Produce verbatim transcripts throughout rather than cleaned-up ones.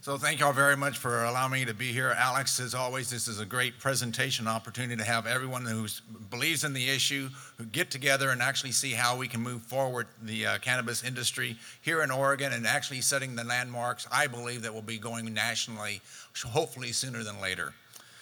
So thank y'all very much for allowing me to be here. Alex, as always, this is a great presentation opportunity to have everyone who believes in the issue who get together and actually see how we can move forward the uh, cannabis industry here in Oregon and actually setting the landmarks, I believe, that will be going nationally, hopefully sooner than later.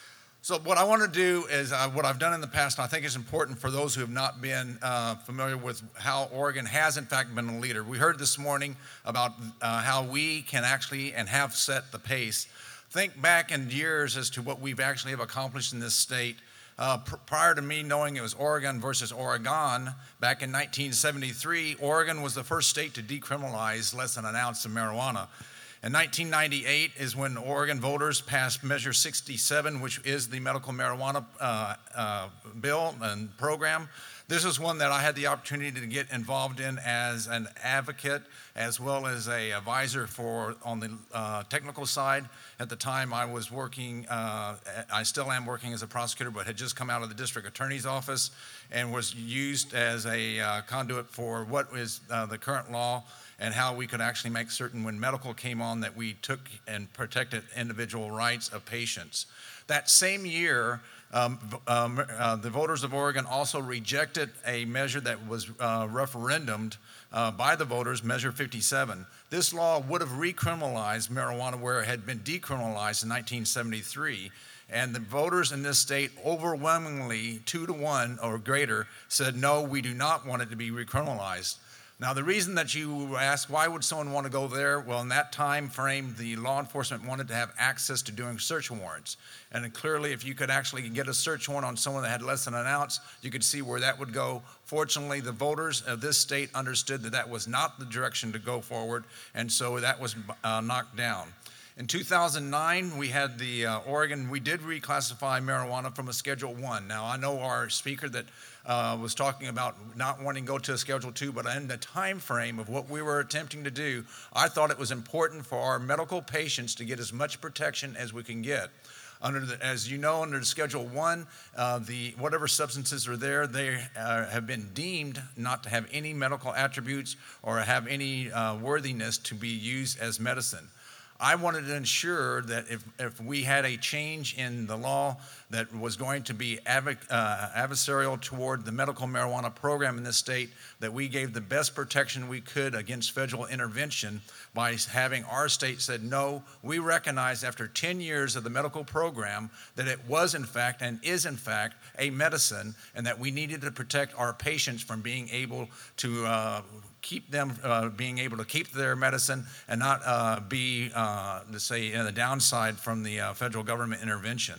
So what I want to do is uh, what I've done in the past, and I think it's important for those who have not been uh, familiar with how Oregon has in fact been a leader. We heard this morning about uh, how we can actually and have set the pace. Think back in years as to what we've actually have accomplished in this state. Uh, pr- prior to me knowing it was Oregon versus Oregon, back in nineteen seventy-three, Oregon was the first state to decriminalize less than an ounce of marijuana. In nineteen ninety-eight is when Oregon voters passed Measure sixty-seven, which is the medical marijuana uh, uh, bill and program. This is one that I had the opportunity to get involved in as an advocate, as well as a advisor for on the uh, technical side. At the time, I was working, uh, I still am working as a prosecutor, but had just come out of the district attorney's office and was used as a uh, conduit for what is uh, the current law and how we could actually make certain when medical came on that we took and protected individual rights of patients. That same year, um, um, uh, the voters of Oregon also rejected a measure that was uh, referendumed uh, by the voters, Measure fifty-seven. This law would have recriminalized marijuana where it had been decriminalized in nineteen seventy-three. And the voters in this state overwhelmingly, two to one or greater, said, no, we do not want it to be recriminalized. Now, the reason that you ask, why would someone want to go there? Well, in that time frame, the law enforcement wanted to have access to doing search warrants. And clearly, if you could actually get a search warrant on someone that had less than an ounce, you could see where that would go. Fortunately, the voters of this state understood that that was not the direction to go forward, and so that was uh, knocked down. In two thousand nine, we had the uh, Oregon, we did reclassify marijuana from a Schedule One. Now, I know our speaker that uh, was talking about not wanting to go to a Schedule Two, but in the time frame of what we were attempting to do, I thought it was important for our medical patients to get as much protection as we can get. Under the, as you know, under Schedule One, uh, the whatever substances are there, they uh, have been deemed not to have any medical attributes or have any uh, worthiness to be used as medicine. I wanted to ensure that if, if we had a change in the law that was going to be adv- uh, adversarial toward the medical marijuana program in this state, that we gave the best protection we could against federal intervention by having our state said, no, we recognize after ten years of the medical program that it was in fact and is in fact a medicine, and that we needed to protect our patients from being able to uh, keep them uh, being able to keep their medicine and not uh, be, uh, to say, uh, the downside from the uh, federal government intervention.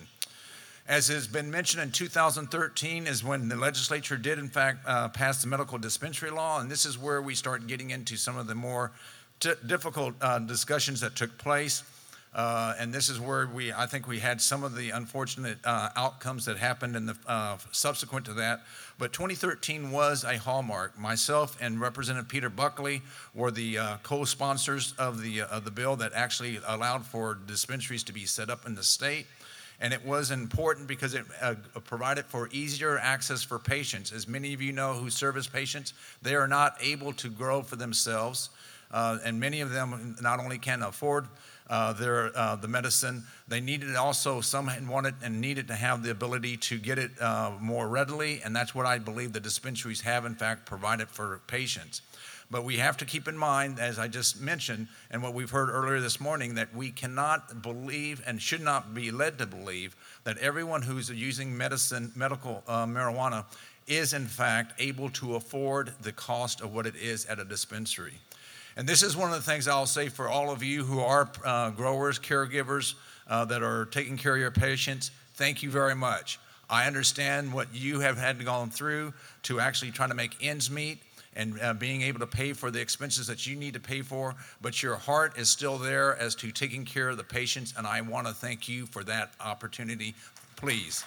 As has been mentioned, in two thousand thirteen is when the legislature did, in fact, uh, pass the medical dispensary law, and this is where we start getting into some of the more t- difficult uh, discussions that took place. Uh, and this is where we, I think we had some of the unfortunate uh, outcomes that happened in the uh, subsequent to that. But twenty thirteen was a hallmark. Myself and Representative Peter Buckley were the uh, co-sponsors of the uh, of the bill that actually allowed for dispensaries to be set up in the state. And it was important because it uh, provided for easier access for patients. As many of you know who service patients, they are not able to grow for themselves. Uh, and many of them not only can afford uh, their uh, the medicine, they needed also, some wanted and needed to have the ability to get it uh, more readily, and that's what I believe the dispensaries have in fact provided for patients. But we have to keep in mind, as I just mentioned, and what we've heard earlier this morning, that we cannot believe and should not be led to believe that everyone who's using medicine, medical uh, marijuana is in fact able to afford the cost of what it is at a dispensary. And this is one of the things I'll say for all of you who are uh, growers, caregivers uh, that are taking care of your patients, thank you very much. I understand what you have had to go through to actually try to make ends meet and uh, being able to pay for the expenses that you need to pay for, but your heart is still there as to taking care of the patients, and I want to thank you for that opportunity. Please.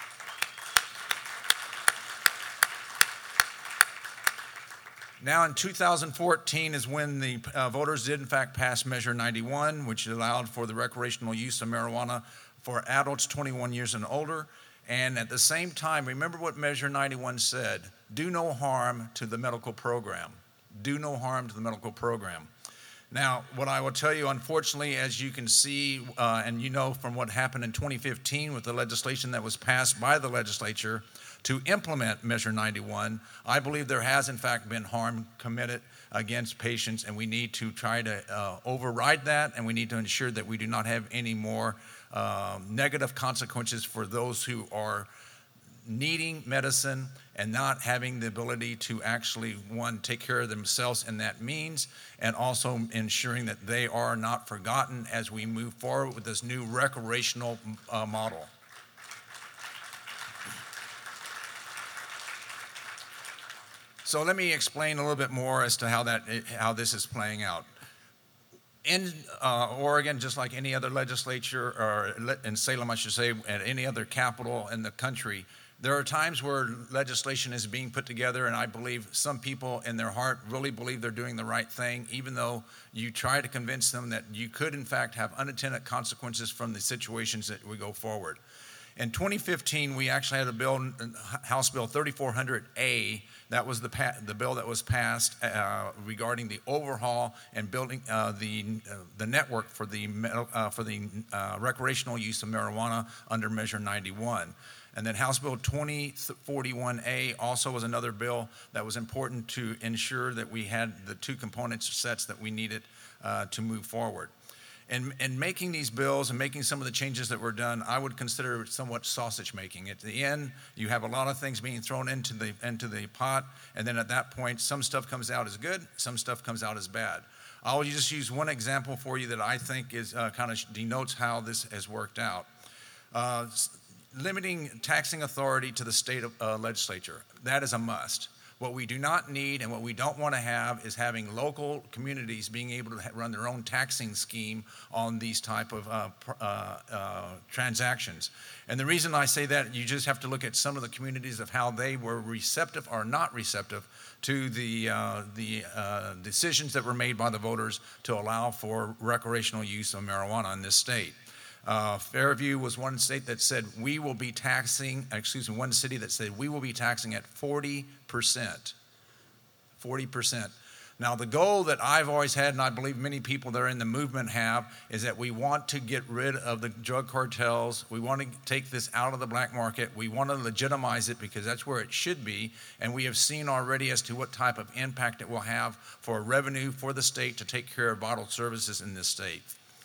Now in two thousand fourteen is when the uh, voters did in fact pass Measure ninety-one, which allowed for the recreational use of marijuana for adults twenty-one years and older. And at the same time, remember what Measure ninety-one said, do no harm to the medical program. Do no harm to the medical program. Now, what I will tell you, unfortunately, as you can see, uh, and you know from what happened in twenty fifteen with the legislation that was passed by the legislature to implement Measure ninety-one, I believe there has, in fact, been harm committed against patients, and we need to try to uh, override that, and we need to ensure that we do not have any more uh, negative consequences for those who are needing medicine and not having the ability to actually, one, take care of themselves in that means, and also ensuring that they are not forgotten as we move forward with this new recreational uh, model. So let me explain a little bit more as to how that how this is playing out. In uh, Oregon, just like any other legislature, or in Salem, I should say, at any other capital in the country, there are times where legislation is being put together, and I believe some people in their heart really believe they're doing the right thing, even though you try to convince them that you could, in fact, have unintended consequences from the situations that we go forward. In twenty fifteen, we actually had a bill, House Bill thirty-four hundred A, that was the, pa- the bill that was passed uh, regarding the overhaul and building uh, the uh, the network for the uh, for the uh, recreational use of marijuana under Measure ninety-one. And then House Bill twenty forty-one A also was another bill that was important to ensure that we had the two components sets that we needed uh, to move forward. And, and making these bills and making some of the changes that were done, I would consider it somewhat sausage making. At the end, you have a lot of things being thrown into the into the pot, and then at that point, some stuff comes out as good, some stuff comes out as bad. I'll just use one example for you that I think is uh, kind of denotes how this has worked out. Uh, limiting taxing authority to the state of, uh, legislature, that is a must. What we do not need and what we don't want to have is having local communities being able to run their own taxing scheme on these type of uh, uh, uh, transactions. And the reason I say that, you just have to look at some of the communities of how they were receptive or not receptive to the, uh, the uh, decisions that were made by the voters to allow for recreational use of marijuana in this state. Uh, Fairview was one state that said we will be taxing, excuse me, one city that said we will be taxing at forty percent. forty percent. Now, the goal that I've always had, and I believe many people that are in the movement have, is that we want to get rid of the drug cartels. We want to take this out of the black market. We want to legitimize it because that's where it should be. And we have seen already as to what type of impact it will have for revenue for the state to take care of bottled services in this state.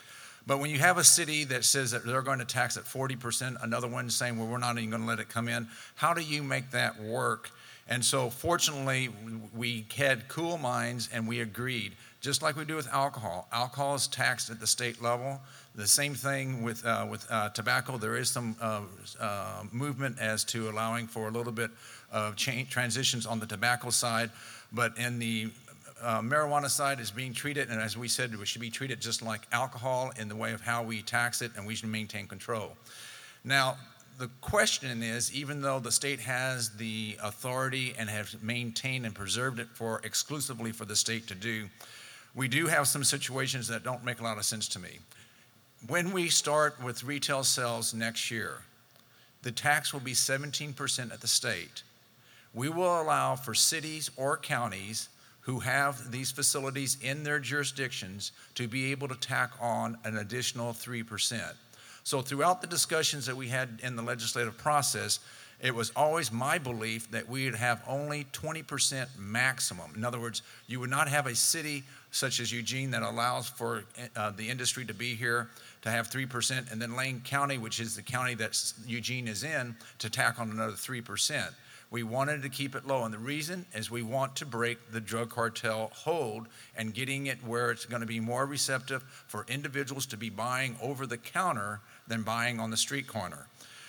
But when you have a city that says that they're going to tax at forty percent, another one saying, well, we're not even going to let it come in, how do you make that work? And so fortunately, we had cool minds and we agreed, just like we do with alcohol. Alcohol is taxed at the state level. The same thing with, uh, with uh, tobacco. There is some uh, uh, movement as to allowing for a little bit of change, transitions on the tobacco side, but in the Uh, marijuana side is being treated, and as we said, it should be treated just like alcohol in the way of how we tax it, and we should maintain control. Now, the question is, even though the state has the authority and has maintained and preserved it for exclusively for the state to do, we do have some situations that don't make a lot of sense to me. When we start with retail sales next year, the tax will be seventeen percent at the state. We will allow for cities or counties who have these facilities in their jurisdictions to be able to tack on an additional three percent. So throughout the discussions that we had in the legislative process, it was always my belief that we would have only twenty percent maximum. In other words, you would not have a city such as Eugene that allows for uh, the industry to be here to have three percent, and then Lane County, which is the county that Eugene is in, to tack on another three percent. We wanted to keep it low, and the reason is we want to break the drug cartel hold and getting it where it's going to be more receptive for individuals to be buying over the counter than buying on the street corner.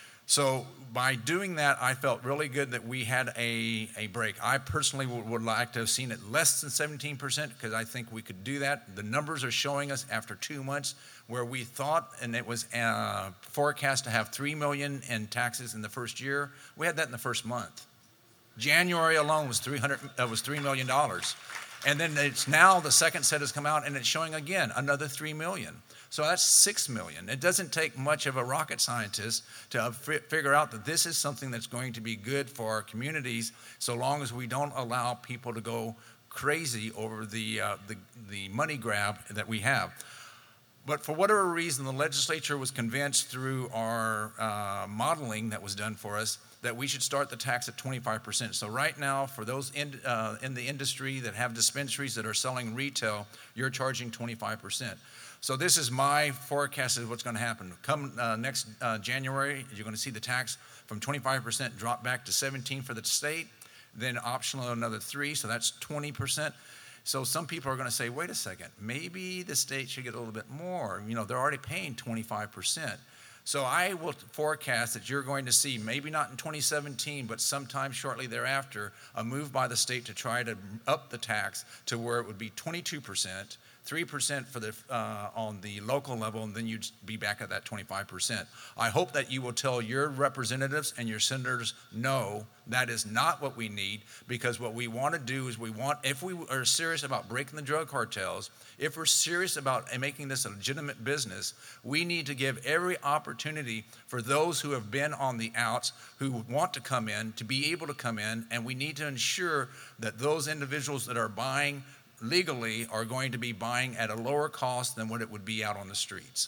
So by doing that, I felt really good that we had a, a break. I personally would, would like to have seen it less than seventeen percent because I think we could do that. The numbers are showing us after two months where we thought, and it was uh, forecast to have three million dollars in taxes in the first year. We had that in the first month. January alone was three hundred uh, was three million dollars, and then it's now the second set has come out and it's showing again another three million. So that's six million. It doesn't take much of a rocket scientist to f- figure out that this is something that's going to be good for our communities, so long as we don't allow people to go crazy over the, uh, the, the money grab that we have. But for whatever reason, the legislature was convinced through our uh, modeling that was done for us that we should start the tax at twenty-five percent. So right now, for those in, uh, in the industry that have dispensaries that are selling retail, you're charging twenty-five percent. So this is my forecast of what's going to happen. Come uh, next uh, January, you're going to see the tax from twenty-five percent drop back to seventeen for the state, then optional another three, so that's twenty percent. So some people are going to say, wait a second, maybe the state should get a little bit more. You know, they're already paying twenty-five percent. So I will forecast that you're going to see, maybe not in twenty seventeen, but sometime shortly thereafter, a move by the state to try to up the tax to where it would be twenty-two percent, three percent for the, uh, on the local level, and then you'd be back at that twenty-five percent. I hope that you will tell your representatives and your senators, no, that is not what we need, because what we want to do is we want, if we are serious about breaking the drug cartels, if we're serious about making this a legitimate business, we need to give every opportunity for those who have been on the outs, who want to come in, to be able to come in, and we need to ensure that those individuals that are buying legally are going to be buying at a lower cost than what it would be out on the streets.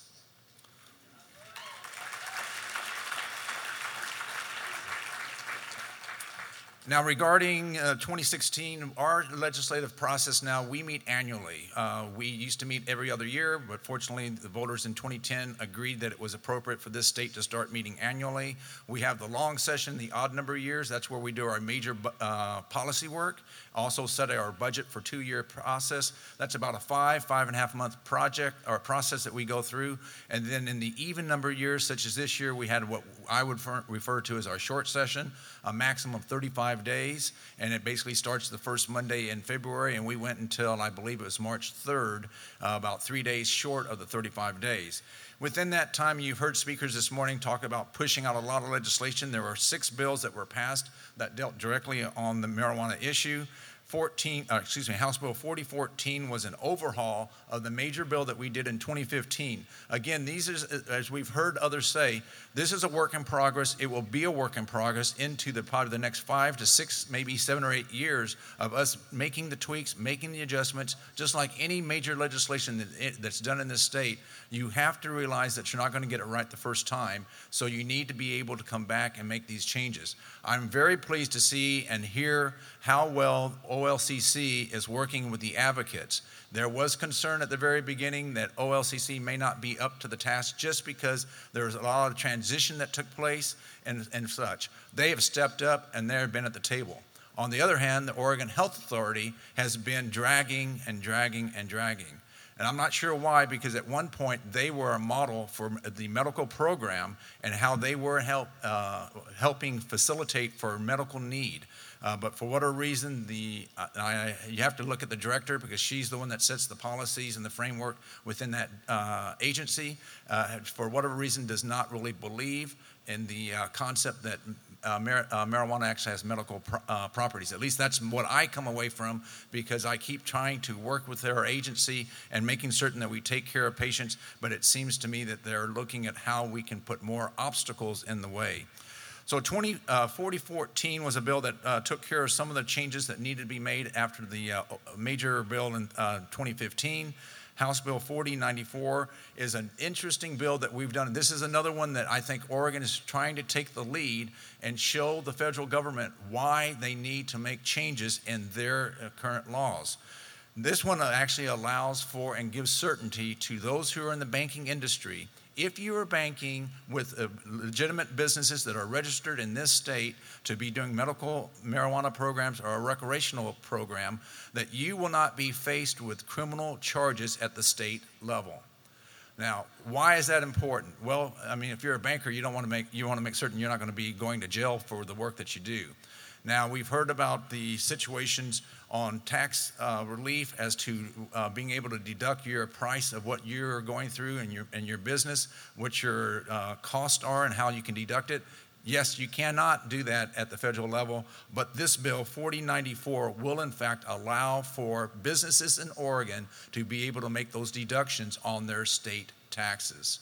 Now, regarding uh, twenty sixteen, our legislative process now, we meet annually. Uh, we used to meet every other year, but fortunately, the voters in twenty ten agreed that it was appropriate for this state to start meeting annually. We have the long session, the odd number of years. That's where we do our major uh, policy work. Also set our budget for two-year process. That's about a five, five and a half month project or process that we go through. And then in the even number of years, such as this year, we had what I would refer to as our short session, a maximum of thirty-five days, and it basically starts the first Monday in February, and we went until, I believe it was March third, uh, about three days short of the thirty-five days. Within that time, you've heard speakers this morning talk about pushing out a lot of legislation. There were six bills that were passed that dealt directly on the marijuana issue. fourteen, uh, excuse me, House Bill forty fourteen was an overhaul of the major bill that we did in twenty fifteen. Again, these is, as we've heard others say, this is a work in progress. It will be a work in progress into the probably the next five to six, maybe seven or eight years of us making the tweaks, making the adjustments. Just like any major legislation that, that's done in this state, you have to realize that you're not going to get it right the first time. So you need to be able to come back and make these changes. I'm very pleased to see and hear how well O L C C is working with the advocates. There was concern at the very beginning that O L C C may not be up to the task just because there was a lot of transition that took place and, and such. They have stepped up and they have been at the table. On the other hand, the Oregon Health Authority has been dragging and dragging and dragging. And I'm not sure why, because at one point they were a model for the medical program and how they were help, uh, helping facilitate for medical need. Uh, but for whatever reason, the uh, I, you have to look at the director, because she's the one that sets the policies and the framework within that uh, agency. Uh, for whatever reason, does not really believe in the uh, concept that uh, mar- uh, marijuana actually has medical pro- uh, properties. At least that's what I come away from, because I keep trying to work with their agency and making certain that we take care of patients. But it seems to me that they're looking at how we can put more obstacles in the way. So forty fourteen was a bill that uh, took care of some of the changes that needed to be made after the uh, major bill in uh, twenty fifteen. House Bill forty ninety-four is an interesting bill that we've done. This is another one that I think Oregon is trying to take the lead and show the federal government why they need to make changes in their uh, current laws. This one actually allows for and gives certainty to those who are in the banking industry. If you are banking with uh, legitimate businesses that are registered in this state to be doing medical marijuana programs or a recreational program, that you will not be faced with criminal charges at the state level. Now, why is that important? Well, I mean, if you're a banker, you don't want to make you want to make certain you're not going to be going to jail for the work that you do. Now, we've heard about the situations on tax uh, relief as to uh, being able to deduct your price of what you're going through in your, in your business, what your uh, costs are and how you can deduct it. Yes, you cannot do that at the federal level, but this bill, forty ninety-four, will in fact allow for businesses in Oregon to be able to make those deductions on their state taxes.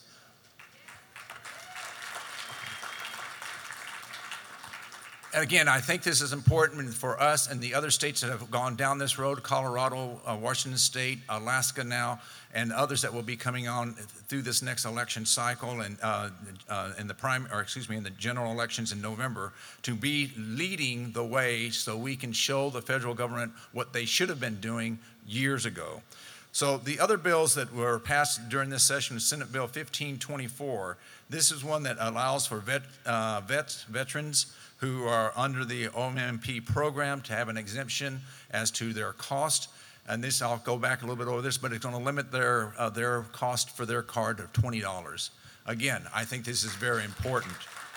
Again, I think this is important for us and the other states that have gone down this road, Colorado, uh, Washington State, Alaska now, and others that will be coming on through this next election cycle and uh, uh, in the prime, or excuse me, in the general elections in November, to be leading the way so we can show the federal government what they should have been doing years ago. So the other bills that were passed during this session, Senate Bill fifteen twenty-four, this is one that allows for vet, uh, vets, veterans who are under the O M M P program to have an exemption as to their cost. And this, I'll go back a little bit over this, but it's going to limit their, uh, their cost for their card to twenty dollars. Again, I think this is very important.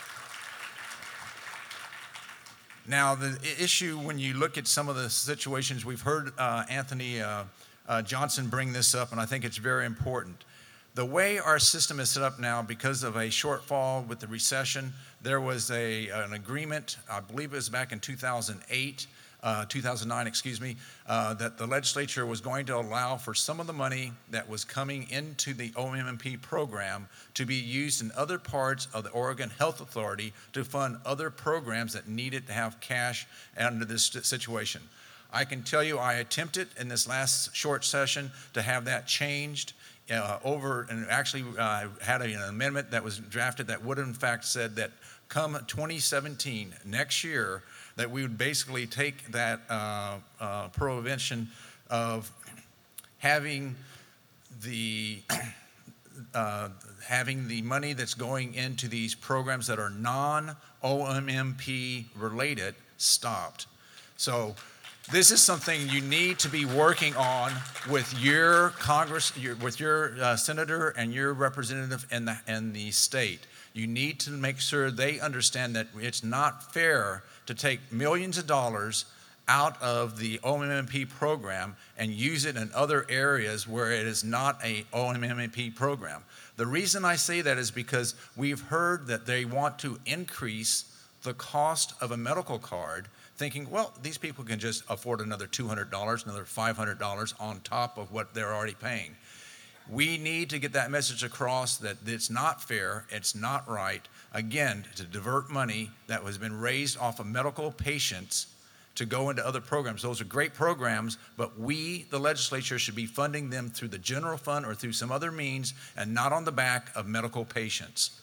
Now, the issue, when you look at some of the situations, we've heard uh, Anthony uh, uh, Johnson bring this up, and I think it's very important. The way our system is set up now, because of a shortfall with the recession, there was a, an agreement, I believe it was back in two thousand eight, uh, two thousand nine, excuse me, uh, that the legislature was going to allow for some of the money that was coming into the O M M P program to be used in other parts of the Oregon Health Authority to fund other programs that needed to have cash under this situation. I can tell you I attempted in this last short session to have that changed. Uh, over and actually uh, had a, an amendment that was drafted that would have in fact said that come twenty seventeen, next year, that we would basically take that uh, uh, prohibition of having the uh, having the money that's going into these programs that are non-O M M P related stopped. So this is something you need to be working on with your Congress, your, with your uh, senator and your representative in the, in the state. You need to make sure they understand that it's not fair to take millions of dollars out of the O M M P program and use it in other areas where it is not a O M M P program. The reason I say that is because we've heard that they want to increase the cost of a medical card, thinking, well, these people can just afford another two hundred dollars, another five hundred dollars on top of what they're already paying. We need to get that message across that it's not fair, it's not right, again, to divert money that has been raised off of medical patients to go into other programs. Those are great programs, but we, the legislature, should be funding them through the general fund or through some other means and not on the back of medical patients.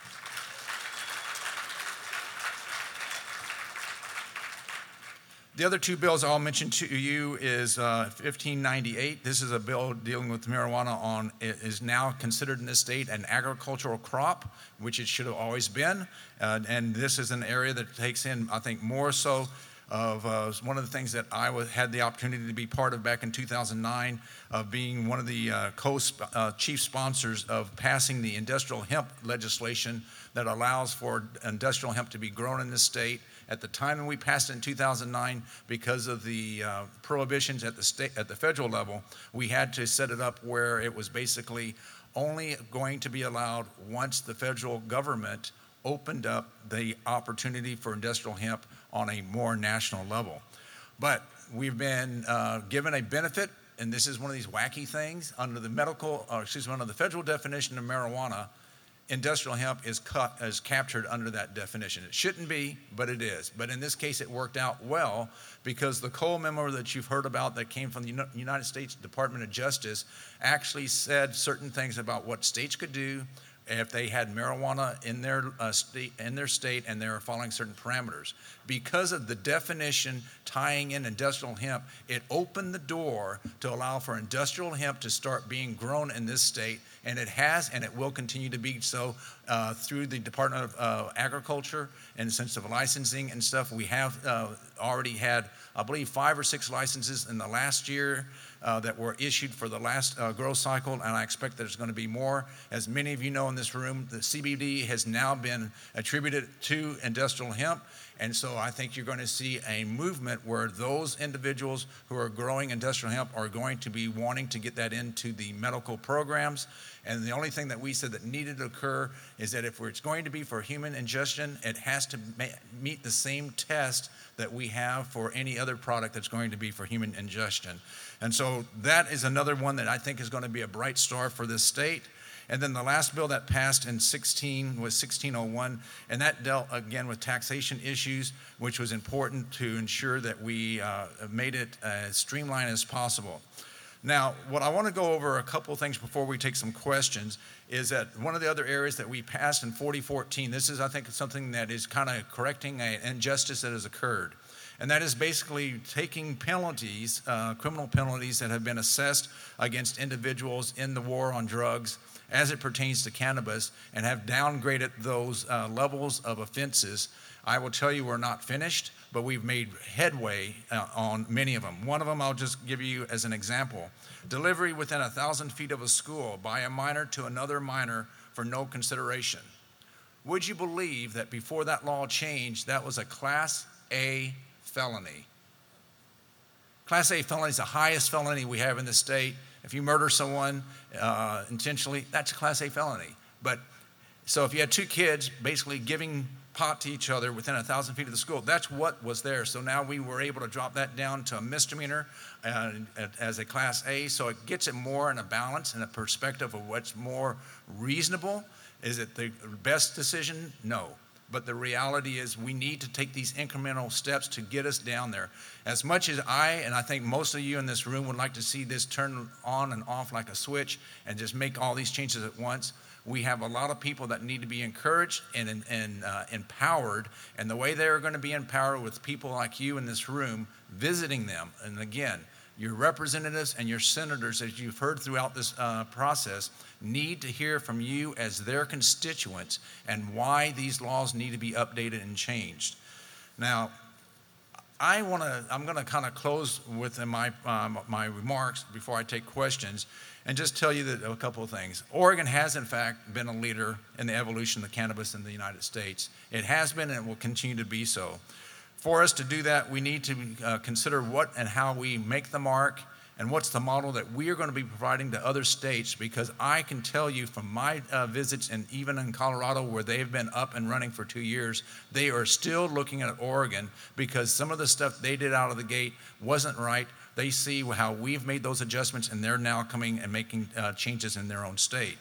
The other two bills I'll mention to you is uh, fifteen ninety-eight. This is a bill dealing with marijuana on, it is now considered in this state an agricultural crop, which it should have always been. Uh, and this is an area that takes in, I think, more so of uh, one of the things that I was, had the opportunity to be part of back in two thousand nine, of being one of the uh, co-chief uh, sponsors of passing the industrial hemp legislation that allows for industrial hemp to be grown in this state. At the time when we passed it in two thousand nine, because of the uh, prohibitions at the state, at the federal level, we had to set it up where it was basically only going to be allowed once the federal government opened up the opportunity for industrial hemp on a more national level. But we've been uh, given a benefit, and this is one of these wacky things, under the medical, or excuse me, under the federal definition of marijuana, industrial hemp is, cut, is captured under that definition. It shouldn't be, but it is. But in this case, it worked out well because the Cole memo that you've heard about that came from the United States Department of Justice actually said certain things about what states could do if they had marijuana in their uh, state, in their state, and they were following certain parameters. Because of the definition tying in industrial hemp, it opened the door to allow for industrial hemp to start being grown in this state, and it has, and it will continue to be so uh, through the Department of uh, Agriculture and sense of licensing and stuff. We have uh, already had, I believe, five or six licenses in the last year Uh, that were issued for the last uh, growth cycle, and I expect there's going to be more. As many of you know in this room, the C B D has now been attributed to industrial hemp, and so I think you're going to see a movement where those individuals who are growing industrial hemp are going to be wanting to get that into the medical programs. And the only thing that we said that needed to occur is that if it's going to be for human ingestion, it has to ma- meet the same test that we have for any other product that's going to be for human ingestion. And so that is another one that I think is going to be a bright star for this state. And then the last bill that passed in sixteen was sixteen oh one, and that dealt again with taxation issues, which was important to ensure that we uh, made it as streamlined as possible. Now, what I want to go over a couple of things before we take some questions is that one of the other areas that we passed in forty fourteen, this is, I think, something that is kind of correcting an injustice that has occurred. And that is basically taking penalties, uh, criminal penalties that have been assessed against individuals in the war on drugs as it pertains to cannabis and have downgraded those uh, levels of offenses. I will tell you we're not finished, but we've made headway uh, on many of them. One of them I'll just give you as an example. Delivery within a thousand feet of a school by a minor to another minor for no consideration. Would you believe that before that law changed, that was a Class A felony? Class A felony is the highest felony we have in the state. If you murder someone uh, intentionally, that's a Class A felony. But so if you had two kids basically giving pot to each other within a thousand feet of the school, that's what was there. So now we were able to drop that down to a misdemeanor uh, as a Class A. So it gets it more in a balance and a perspective of what's more reasonable. Is it the best decision? No. But the reality is we need to take these incremental steps to get us down there. As much as I, and I think most of you in this room would like to see this turn on and off like a switch and just make all these changes at once, we have a lot of people that need to be encouraged and, and uh, empowered. And the way they're going to be empowered with people like you in this room, visiting them. And again, your representatives and your senators, as you've heard throughout this uh, process, need to hear from you as their constituents and why these laws need to be updated and changed. Now, I want to, I'm going to kind of close with my, um, my remarks before I take questions and just tell you that a couple of things. Oregon has, in fact, been a leader in the evolution of cannabis in the United States. It has been and it will continue to be so. For us to do that, we need to uh, consider what and how we make the mark and what's the model that we are going to be providing to other states, because I can tell you from my uh, visits, and even in Colorado where they've been up and running for two years, they are still looking at Oregon because some of the stuff they did out of the gate wasn't right. They see how we've made those adjustments and they're now coming and making uh, changes in their own state.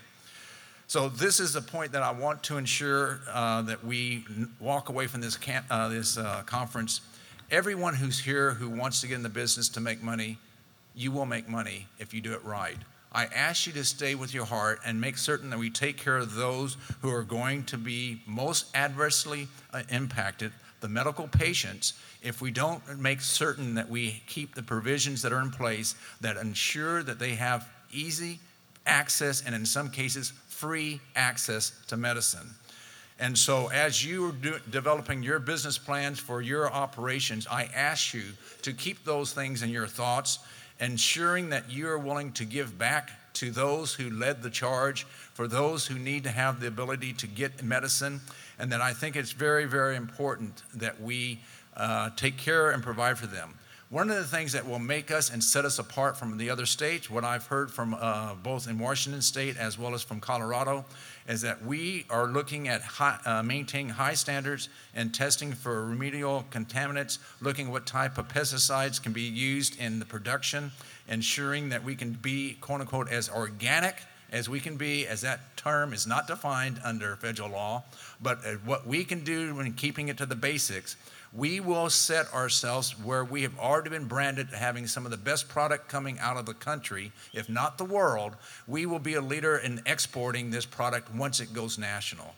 So this is the point that I want to ensure uh, that we walk away from this, camp, uh, this uh, conference. Everyone who's here who wants to get in the business to make money, you will make money if you do it right. I ask you to stay with your heart and make certain that we take care of those who are going to be most adversely uh, impacted, the medical patients, if we don't make certain that we keep the provisions that are in place that ensure that they have easy access and in some cases free access to medicine. And so as you are do, developing your business plans for your operations, I ask you to keep those things in your thoughts, ensuring that you are willing to give back to those who led the charge, for those who need to have the ability to get medicine, and that I think it's very, very important that we uh, take care and provide for them. One of the things that will make us and set us apart from the other states, what I've heard from uh, both in Washington State as well as from Colorado, is that we are looking at high, uh, maintaining high standards and testing for remedial contaminants, looking what type of pesticides can be used in the production, ensuring that we can be, quote unquote, as organic as we can be, as that term is not defined under federal law, but what we can do when keeping it to the basics. We will set ourselves where we have already been branded having some of the best product coming out of the country, if not the world. We will be a leader in exporting this product once it goes national.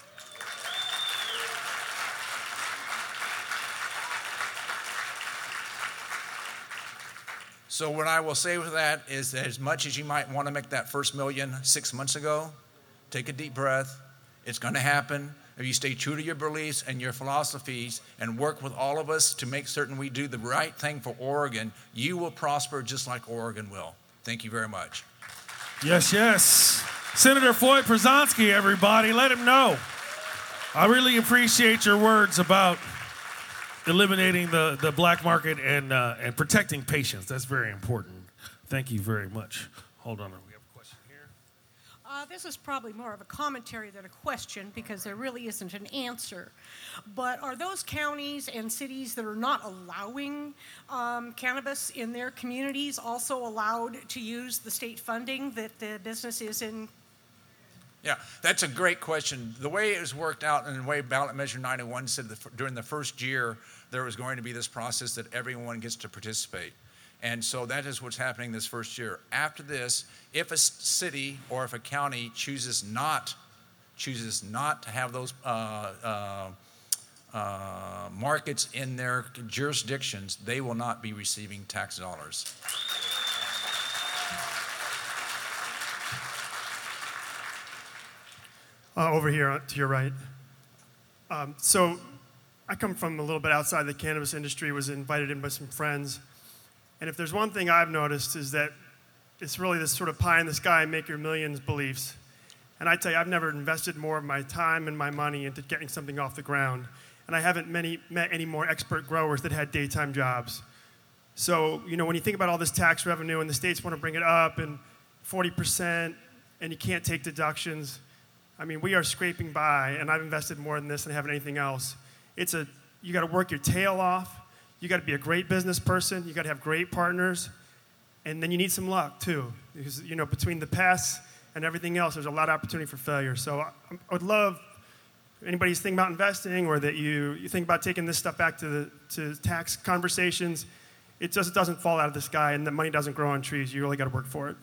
So what I will say with that is that as much as you might want to make that first million six months ago, take a deep breath. It's going to happen. If you stay true to your beliefs and your philosophies and work with all of us to make certain we do the right thing for Oregon, you will prosper just like Oregon will. Thank you very much. Yes, yes. Senator Floyd Prozanski, everybody, let him know. I really appreciate your words about eliminating the, the black market and, uh, and protecting patients. That's very important. Thank you very much. Hold on. Uh, this is probably more of a commentary than a question because there really isn't an answer. But are those counties and cities that are not allowing um, cannabis in their communities also allowed to use the state funding that the business is in Yeah, that's a great question. The way it was worked out and the way ballot measure ninety-one said that during the first year, there was going to be this process that everyone gets to participate. And so that is what's happening this first year. After this, if a city or if a county chooses not, chooses not to have those uh, uh, uh, markets in their jurisdictions, they will not be receiving tax dollars. Uh, over here to your right. Um, so I come from a little bit outside the cannabis industry, was invited in by some friends. And if there's one thing I've noticed is that it's really this sort of pie in the sky, make your millions beliefs. And I tell you, I've never invested more of my time and my money into getting something off the ground. And I haven't many, met any more expert growers that had daytime jobs. So, you know, when you think about all this tax revenue and the states want to bring it up and forty percent and you can't take deductions, I mean, we are scraping by, and I've invested more in this than I have in anything else. It's a, you got to work your tail off. You got to be a great business person. You got to have great partners, and then you need some luck too, because you know between the pests and everything else, there's a lot of opportunity for failure. So I, I would love anybody's thinking about investing or that you you think about taking this stuff back to the to tax conversations. It just doesn't fall out of the sky, and the money doesn't grow on trees. You really got to work for it.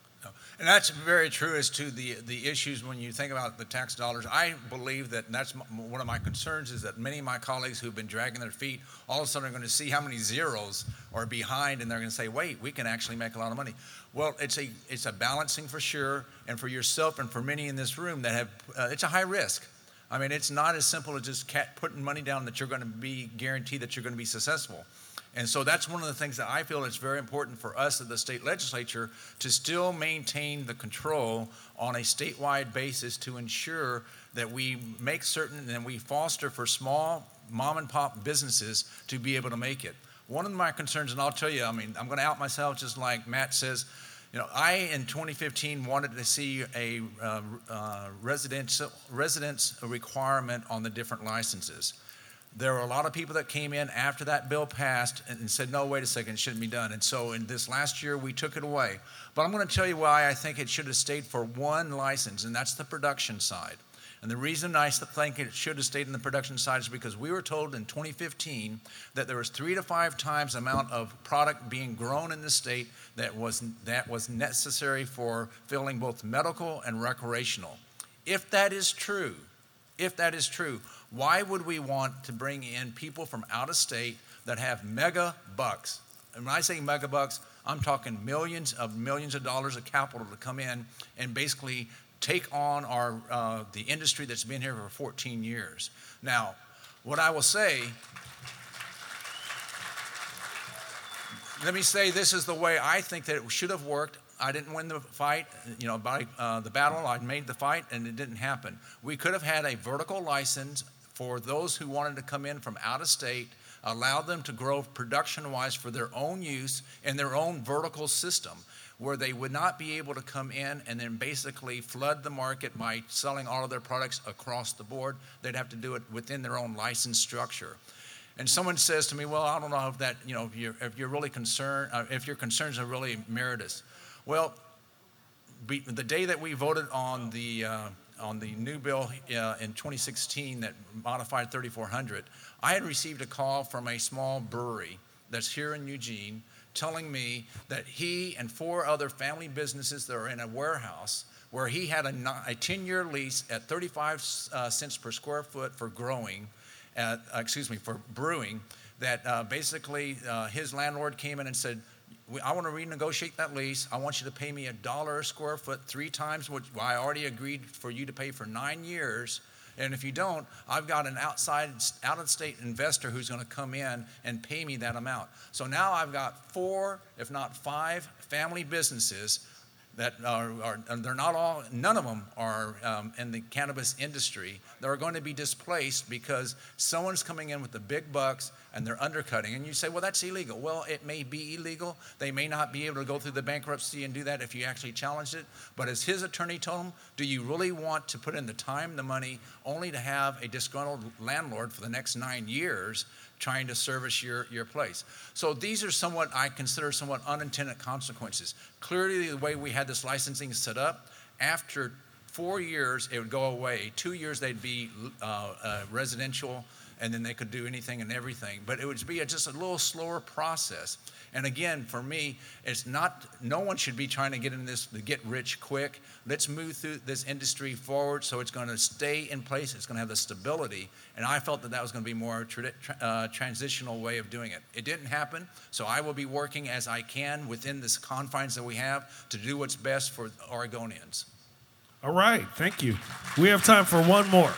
And that's very true as to the the issues when you think about the tax dollars. I believe that, and that's m- one of my concerns, is that many of my colleagues who've been dragging their feet all of a sudden are going to see how many zeros are behind, and they're going to say, wait, we can actually make a lot of money. Well, it's a it's a balancing for sure, and for yourself and for many in this room that have, uh, it's a high risk. I mean, it's not as simple as just cat putting money down that you're going to be guaranteed that you're going to be successful. And so that's one of the things that I feel is very important for us at the state legislature to still maintain the control on a statewide basis to ensure that we make certain and we foster for small mom and pop businesses to be able to make it. One of my concerns, and I'll tell you, I mean, I'm going to out myself just like Matt says, you know, I in twenty fifteen wanted to see a uh, uh, residential residence requirement on the different licenses. There were a lot of people that came in after that bill passed and said, no, wait a second, it shouldn't be done. And so in this last year, we took it away. But I'm going to tell you why I think it should have stayed for one license, and that's the production side. And the reason I think it should have stayed in the production side is because we were told in twenty fifteen that there was three to five times the amount of product being grown in the state that was, that was necessary for filling both medical and recreational. If that is true, if that is true, why would we want to bring in people from out of state that have mega bucks? And when I say mega bucks, I'm talking millions of millions of dollars of capital to come in and basically take on our uh, the industry that's been here for fourteen years. Now, what I will say, let me say this is the way I think that it should have worked. I didn't win the fight, you know, by uh, the battle. I made the fight, and it didn't happen. We could have had a vertical license for those who wanted to come in from out of state, allow them to grow production-wise for their own use in their own vertical system, where they would not be able to come in and then basically flood the market by selling all of their products across the board. They'd have to do it within their own license structure. And someone says to me, well, I don't know if that, you know, if you're, if you're really concerned, uh, if your concerns are really meritorious. Well, be, the day that we voted on the uh, on the new bill uh, in twenty sixteen that modified thirty-four hundred, I had received a call from a small brewery that's here in Eugene telling me that he and four other family businesses that are in a warehouse where he had a ten-year lease at thirty-five uh, cents per square foot for growing, at, uh, excuse me, for brewing, that uh, basically uh, his landlord came in and said, I want to renegotiate that lease. I want you to pay me a dollar a square foot three times what I already agreed for you to pay for nine years. And if you don't, I've got an outside, out-of-state investor who's going to come in and pay me that amount. So now I've got four, if not five, family businesses that are, are they're not all, none of them are um, in the cannabis industry. They're going to be displaced because someone's coming in with the big bucks and they're undercutting. And you say, well, that's illegal. Well, it may be illegal. They may not be able to go through the bankruptcy and do that if you actually challenged it. But as his attorney told him, do you really want to put in the time, the money, only to have a disgruntled landlord for the next nine years trying to service your, your place? So these are somewhat, I consider somewhat unintended consequences. Clearly, the way we had this licensing set up, after four years, it would go away. Two years, they'd be uh, uh, residential, and then they could do anything and everything. But it would be a, just a little slower process. And again, for me, it's not, no one should be trying to get in this to get rich quick. Let's move through this industry forward so it's going to stay in place. It's going to have the stability. And I felt that that was going to be more tra- uh, transitional way of doing it. It didn't happen, so I will be working as I can within the confines that we have to do what's best for Oregonians. All right, thank you. We have time for one more.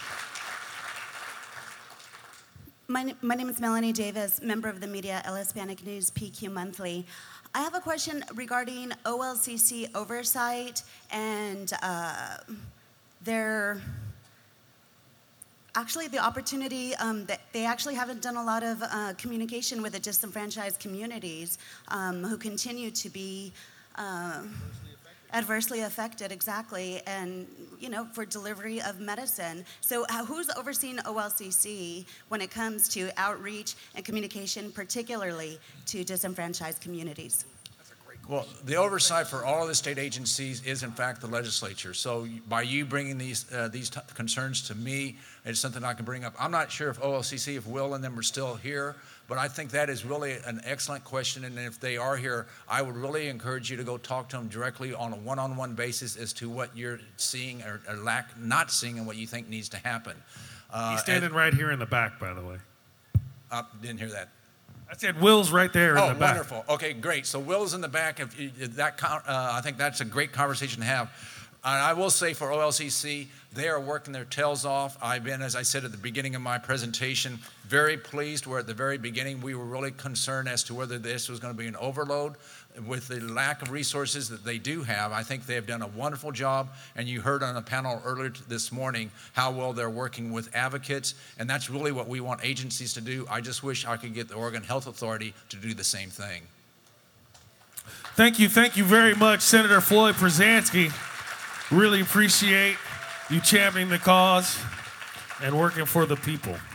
My, my name is Melanie Davis, member of the media, El Hispanic News, P Q Monthly. I have a question regarding O L C C oversight and uh, their, actually the opportunity um, that they actually haven't done a lot of uh, communication with the disenfranchised communities um, who continue to be uh, adversely affected, exactly, and, you know, for delivery of medicine. So uh, who's overseeing O L C C when it comes to outreach and communication, particularly to disenfranchised communities? Well, the oversight for all of the state agencies is, in fact, the legislature. So by you bringing these uh, these t- concerns to me, it's something I can bring up. I'm not sure if O L C C, if Will and them are still here, but I think that is really an excellent question. And if they are here, I would really encourage you to go talk to them directly on a one-on-one basis as to what you're seeing or, or lack not seeing and what you think needs to happen. Uh, He's standing and, right here in the back, by the way. uh, didn't hear that. I said Will's right there in Oh, the back. wonderful. Okay, great. So Will's in the back. If you, if that, uh, I think that's a great conversation to have. And I will say for O L C C, they are working their tails off. I've been, as I said at the beginning of my presentation, very pleased. Where at the very beginning, we were really concerned as to whether this was going to be an overload. With the lack of resources that they do have, I think they have done a wonderful job. And you heard on a panel earlier this morning how well they're working with advocates. And that's really what we want agencies to do. I just wish I could get the Oregon Health Authority to do the same thing. Thank you, thank you very much, Senator Floyd Przansky. Really appreciate you championing the cause and working for the people.